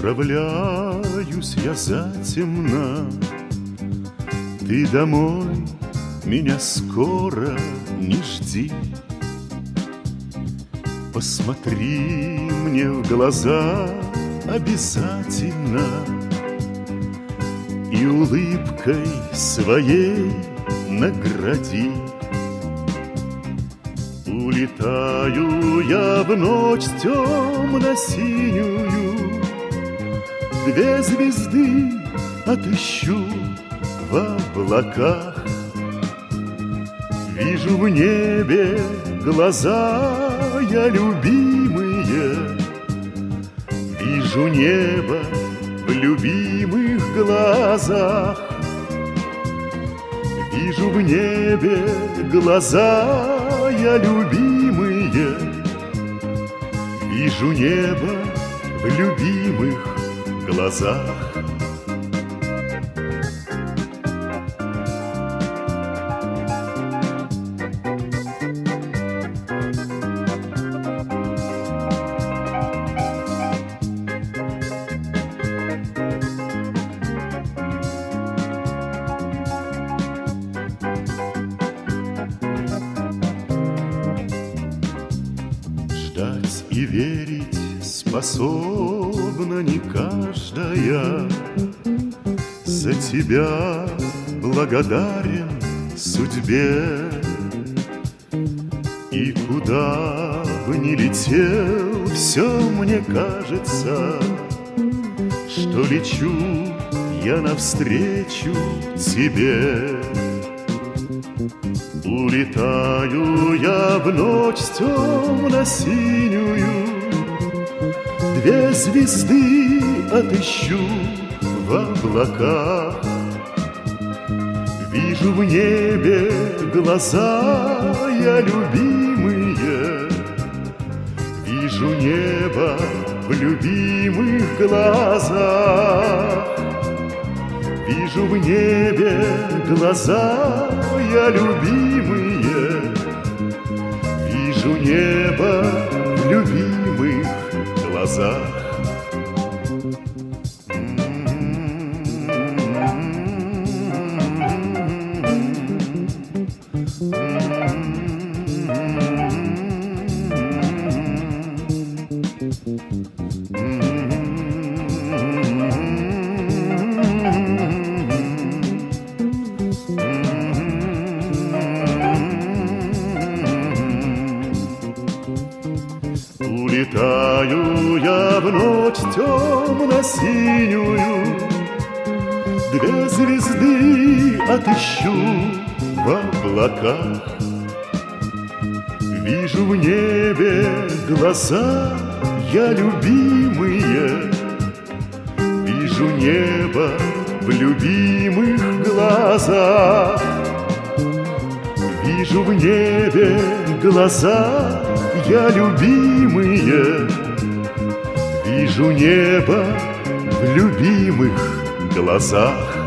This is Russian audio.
Отправляюсь я затемно, ты домой меня скоро не жди. Посмотри мне в глаза обязательно и улыбкой своей награди. Улетаю я в ночь темно-синюю, две звезды отыщу в облаках. Вижу в небе глаза я любимые, вижу небо в любимых глазах. Вижу в небе глаза я любимые, вижу небо в любимых глазах. Ждать и верить способна не каждая. За тебя благодарен судьбе. И куда бы ни летел, все мне кажется, что лечу я навстречу тебе. Улетаю я в ночь темно-синюю, две звезды отыщу в облаках. Вижу в небе глаза я любимые, вижу небо в любимых глазах. Вижу в небе глаза я любимые, вижу небо в любимых глазах. Улетаю я в ночь темно-синюю, две звезды отыщу в облаках. Вижу в небе глаза я любимые, вижу небо в любимых глазах. Вижу в небе глаза я любимые, вижу небо в любимых глазах.